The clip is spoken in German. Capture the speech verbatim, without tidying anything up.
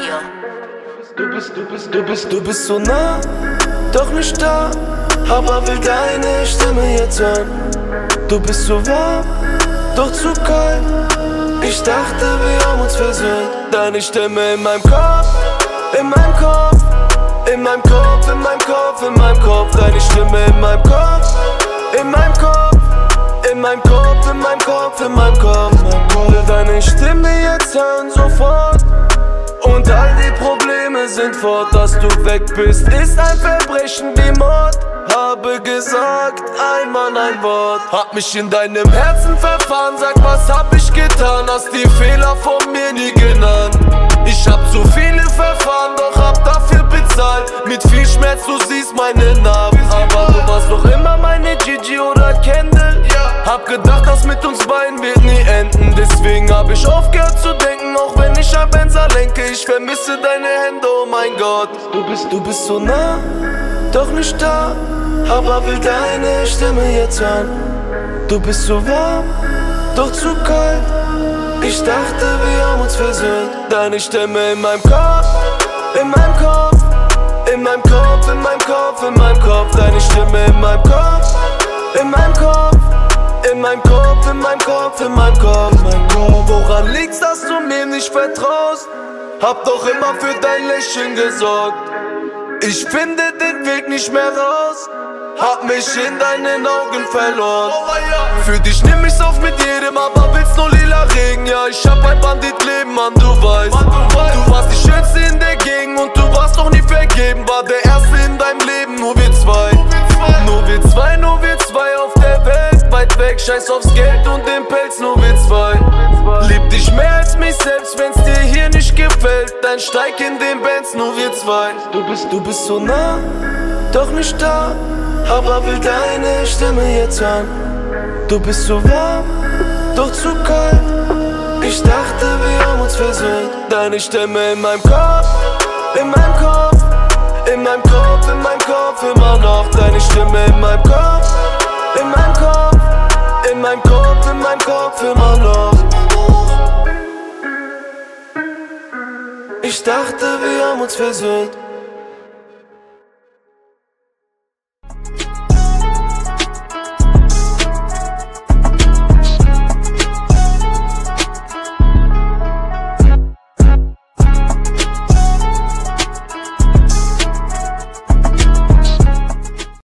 Radio. Du bist, du bist, du bist, du bist so nah, doch nicht da, aber will deine Stimme jetzt hören. Du bist so warm, doch zu kalt. Ich dachte, wir haben uns versöhnt. Deine Stimme in meinem Kopf, in meinem Kopf, in meinem Kopf, in meinem Kopf, in meinem Kopf. Deine Stimme in meinem Kopf, in meinem Kopf, in meinem Kopf, in meinem Kopf, in meinem Kopf. Will deine Stimme jetzt hören sofort. Und all die Probleme sind fort. Dass du weg bist, ist ein Verbrechen wie Mord. Habe gesagt, ein Mann, ein Wort. Hab mich in deinem Herzen verfahren. Sag, was hab ich getan? Hast die Fehler von mir nie genannt. Ich hab zu viele Verfahren, doch hab dafür bezahlt. Mit viel Schmerz, du siehst meine Narben. Aber du warst doch immer meine Gigi oder Kendall. Hab gedacht, das mit uns beiden wird nie enden. Deswegen hab ich aufgehört zu denken, auch wenn ich ein Benzer lenke. Ich vermisse deine Hände, oh mein Gott. Du bist, du bist so nah, doch nicht da, aber will deine Stimme jetzt hören. Du bist so warm, doch zu kalt. Ich dachte, wir haben uns versöhnt. Deine Stimme in meinem Kopf, in meinem Kopf, in meinem Kopf, in meinem Kopf, in meinem Kopf. Deine Stimme in meinem Kopf, in meinem Kopf, in meinem Kopf, in meinem Kopf, in meinem Kopf. Woran liegt's, dass du mir nicht vertraust? Hab doch immer für dein Lächeln gesorgt. Ich finde den Weg nicht mehr raus. Hab mich in deinen Augen verloren. Für dich nimm ich's auf mit jedem, aber willst nur lila Regen. Ja, ich hab ein Banditleben, Mann, du weißt. Du warst die Schönste in der Gegend und du warst doch nie vergeben. War der Erste in deinem Leben, nur wir zwei. Nur wir zwei, nur wir zwei auf der Welt. Weit weg, scheiß aufs Geld und den Pelz, nur wir zwei. Lieb dich mehr als mich selbst, wenn's dir hier nicht gefällt. Dann steig in den Benz, nur wir zwei. Du bist, du bist so nah, doch nicht da, aber will deine Stimme jetzt hören. Du bist so warm, doch zu kalt. Ich dachte, wir haben uns versöhnt. Deine Stimme in meinem Kopf, in meinem Kopf, in meinem Kopf, in meinem Kopf, immer noch. Deine Stimme in meinem Kopf, in meinem Kopf, in meinem Kopf, in meinem Kopf, immer noch. Ich dachte, wir haben uns versöhnt.